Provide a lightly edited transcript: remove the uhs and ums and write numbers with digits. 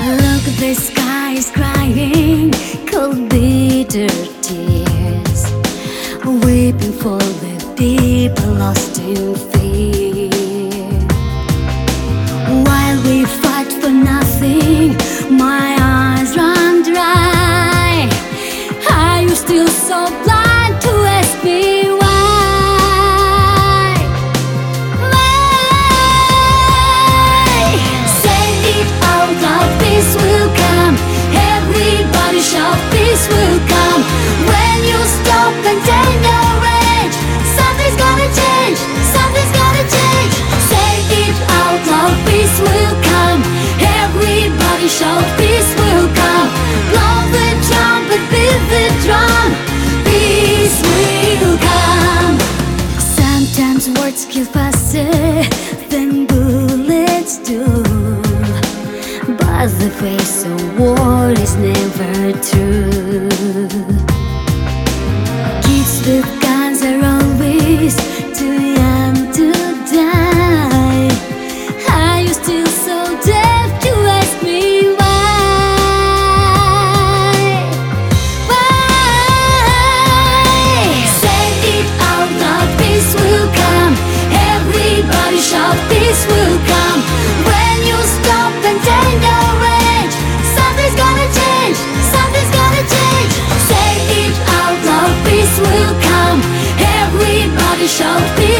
Look, the sky is crying cold bitter tears, weeping for the people lost in fear. While we fight for nothing, my eyes run dry. Are you still so blind to ask me why? Peace will come, everybody shout, peace will come. When you stop and take your rage, something's gonna change, something's gonna change. Say it out loud, peace will come, everybody shout, peace will come. Blow the trumpet, beat the drum, peace will come. Sometimes words kill faster than bullets do, but the face of war is never true. Kids with guns are always too young to die. Are you still so deaf to ask me why? Why? Say it out loud, peace will come, everybody shout, peace will come. When you stop and take your rage, something's gonna change, something's gonna change. Say it out loud, peace will come, everybody shout, peace